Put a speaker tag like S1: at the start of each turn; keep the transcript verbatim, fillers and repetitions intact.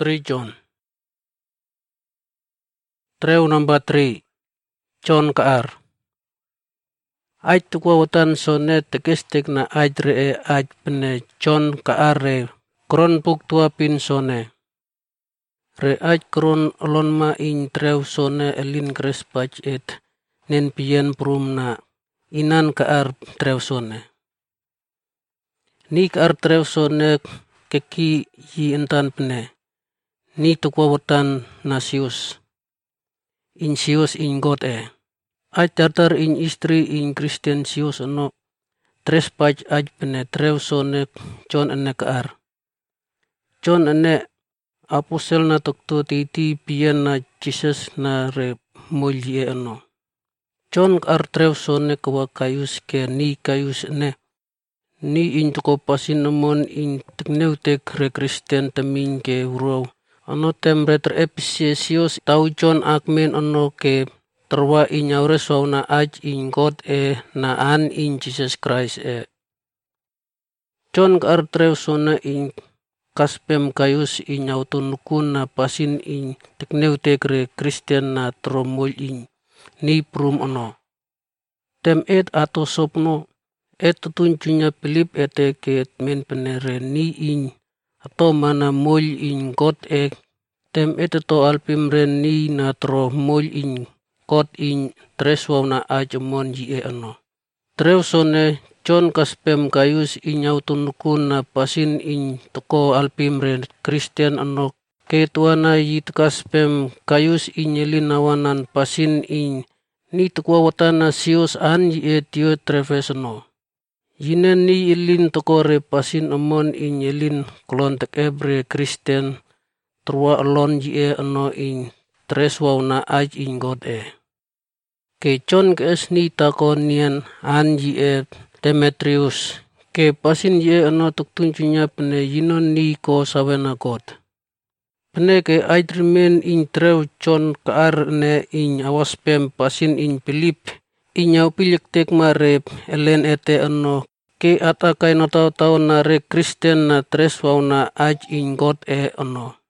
S1: three John. Treu number three. John kaar. Ait tukwawatan sonet tekestek na ait re ait pene John kaar re kron puk tua pin sone. Re ait kron olon ma in treu sone elin krespach et nen pien prum na inan kaar treu sone. Ni kaar treu sone keki yi entan pene. Ni tukwawatan na sius. In sius in God e. Ait tartar in istri in Christian sius ano tres pach ait pene treu sone John ene kaar. John ene apostel na tokto titi pian na Jesus na re molye ano. John kaar treu sone kawa kayus ke ni kayus ene. Ni in tuko pasin namon in tekneutek re Christian tamin ke uraw. Ano tem reter episesios tau John akmen ano ke terwa inyaures waw na aj in God e na an in Jesus Christ e. John kaar treu sona in kaspem kayus in autonukun na pasin in tekneutek re Christian na tromol in ni prum ano. Tem et ato sopno et tutunjunya Pilip ete ke men penere ni in ato mana mol in God e tem ete to alpim ren ni na tro mol in God in tres waw na ajamon ji e ano. Treu sone John kaspem kayus in autonukun na pasin in toko alpim ren Christian ano ke tuana yit kaspem kayus in yelinawanan pasin in ni tukwawatan na sius an ji e tiyo trefes ano. Yinen ni ilin toko re pasin amon in yelin klontek ebre Christian trua alon ji e ano in tres waw na aj in God e. Ke John ke es ni tako nian an ji e Demetrius ke pasin ji e ano tuktunjunya pene yinon ni ko sawena God. Pene ke aj rimen in treu John kaar ne in awaspem pasin in Pilip inyaw pilik tek mare elen ete ano ke atakay na tao-tao na re Christian na tres waw na aj in God e ano.